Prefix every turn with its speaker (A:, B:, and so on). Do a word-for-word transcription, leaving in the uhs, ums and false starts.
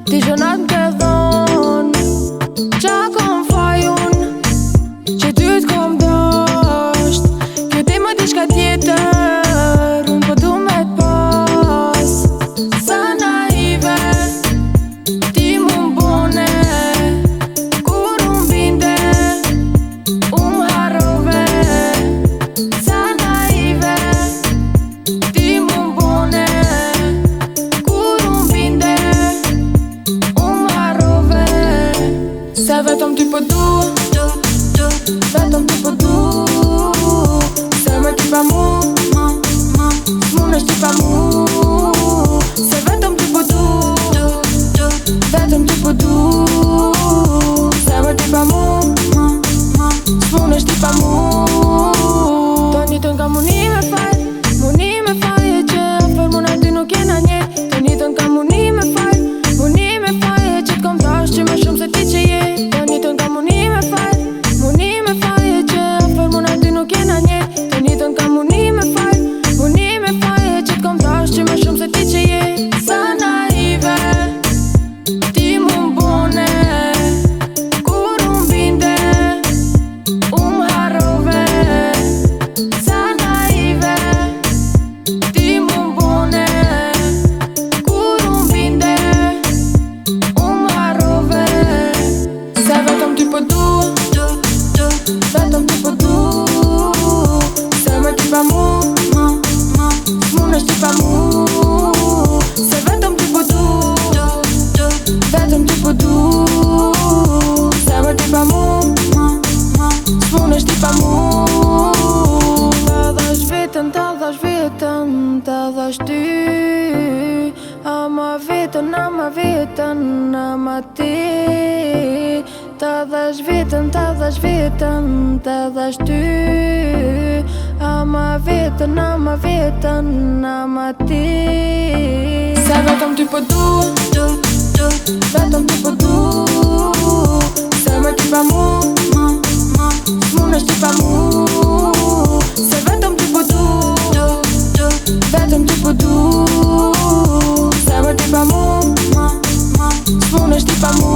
A: Ti zhënat m'ke dhon qa kom faj un që ty t'kom dasht. Kjo ti më di shka tjetër, unë po du me t'pas. Sa naive ti mu m'bone, kur unë vinde u m'harrove. Sa naive ti mu m'bone, kur unë vinde u m'harrove. Se vetëm ty po du, vetëm ty po du. Se me ti pa mu, s'munesh ti pa mu. Se vetëm ty po du, vetëm ty po du. Se me ti pa mu, s'munesh ti pa mu. Të njëtën ka muni me fal, muni me fal e që afer muna ty nuk jena njet. Të njëtën ka muni me fal, muni me fal e që t'kom dash që me shumë se ti që je. Të njëtën ka muni me fal, muni me fal e që afer muna ty nuk jena njet. Të njëtën ka muni me fal, muni me fal e që t'kom dash që me shumë se ti që je. Sa naive ti mu m'bone, kur unë vinde u m'harrove. Sa naive ti mu m'bone, kur unë vinde u m'harrove. Se vetëm ty po du, vetëm ty po du. Se me ti pa mu, s'munesh ti pa mu. Se vetëm ty po du, vetëm ty po du. Se me ti pa mu, s'munesh ti pa mu. Ta dhash vetën, ta dhash vetën, ta dhash ty. Ama vetën, ama vetën, ama ti. Ta dhash vetën, ta dhash vetën, ta dhash ty. Ama vetën, ama vetën, ama ti. Se vetëm ty po du, vetëm ty po du. Se me ti pa mu, s'munesh ti pa mu. Se vetëm ty po du, vetëm ty po du. Se me ti pa mu, s'munesh ti pa mu.